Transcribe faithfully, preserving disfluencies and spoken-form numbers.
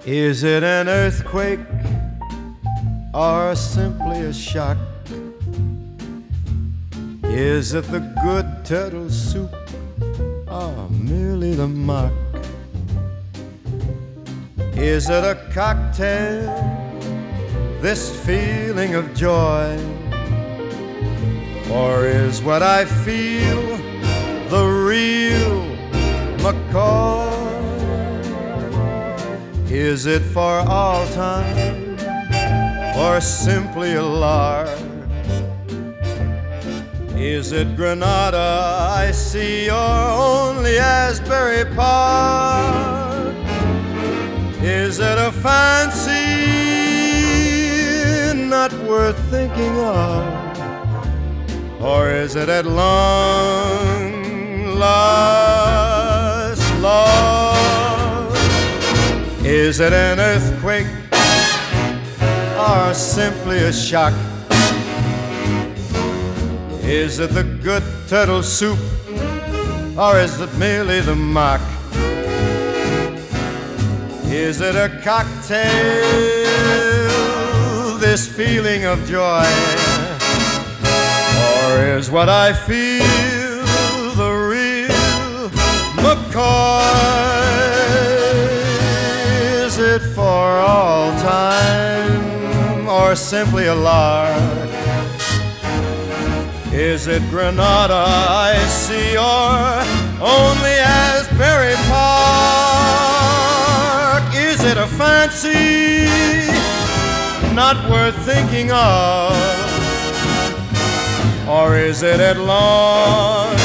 Is it an earthquake or simply a shock? Is it the good turtle soup or merely the mock? Is it a cocktail, this feeling of joy? Or is what I feel the real McCoy? Is it for all time or simply a lark? Is it Granada I see or only Asbury Park? Is it a fancy not worth thinking of? Or is it at long last love? Is it an earthquake or simply a shock? Is it the good turtle soup or is it merely the mock? Is it a cocktail, this feeling of joy? Or is what I feel the real McCoy? Is it for all time or simply a lark? Is it Granada I see or only Asbury Park? Is it a fancy not worth thinking of? Or is it at long